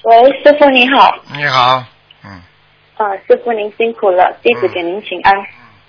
喂，师傅你好。 你好。 师傅您辛苦了，弟子给您请安。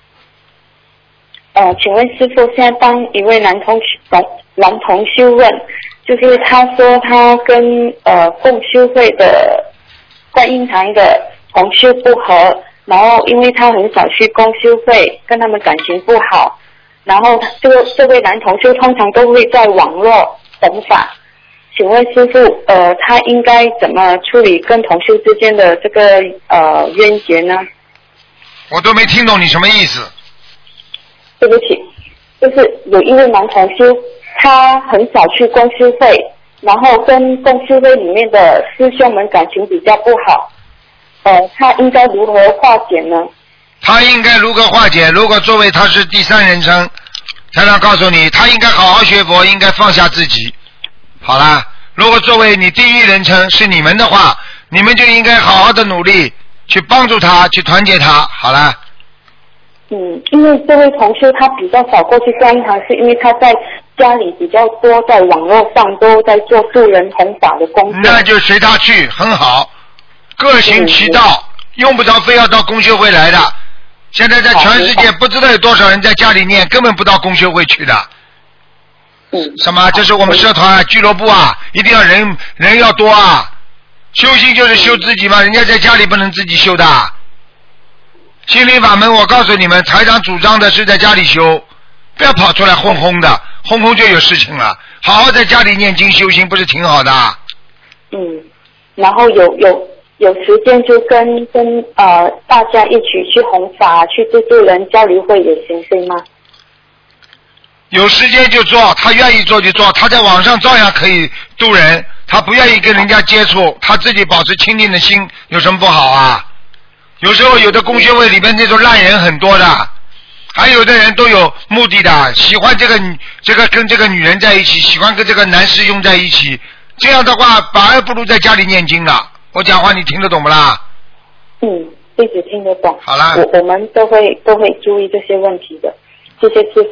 请问师傅，现在帮一位男同修问，就是他说他跟共修会的观音堂的同修不和，然后因为他很少去共修会，跟他们感情不好，然后这位男同修通常都会在网络弘法。请问师傅，他应该怎么处理跟同修之间的这个冤结呢？ 我都没听懂你什么意思。 对不起，就是有一位男同修，他很少去共修会，然后跟共修会里面的师兄们感情比较不好，他应该如何化解呢？ 他应该如何化解？如果作为他是第三人称，台长告诉你，他应该好好学佛，应该放下自己。好啦，如果作为你第一人称是你们的话，你们就应该好好的努力去帮助他，去团结他。好啦。 因为这位同修他比较少过去观音堂，是因为他在家里比较多，在网络上都在做助人弘法的工作。 那就随他去，很好，各行其道，用不着非要到公修会来的。现在在全世界不知道有多少人在家里念，根本不到公修会去的。什么？这是我们社团俱乐部啊，一定要人要多啊。修行就是修自己嘛，人家在家里不能自己修的。心灵法门，我告诉你们，台长主张的是在家里修，不要跑出来轰轰的，轰轰就有事情了。好好在家里念经修行，不是挺好的？ 然后有时间就跟大家一起去弘法，去助人交流会也行，对吗？ 有时间就做，他愿意做就做，他在网上照样可以渡人，他不愿意跟人家接触，他自己保持清净的心，有什么不好啊？有时候有的公学会里面那种烂人很多的，还有的人都有目的的，喜欢这个跟这个女人在一起，喜欢跟这个男师兄在一起，这样的话反而不如在家里念经了。我讲话你听得懂不啦？ 弟子听得懂。 好啦， 我们都会注意这些问题的。谢谢师父。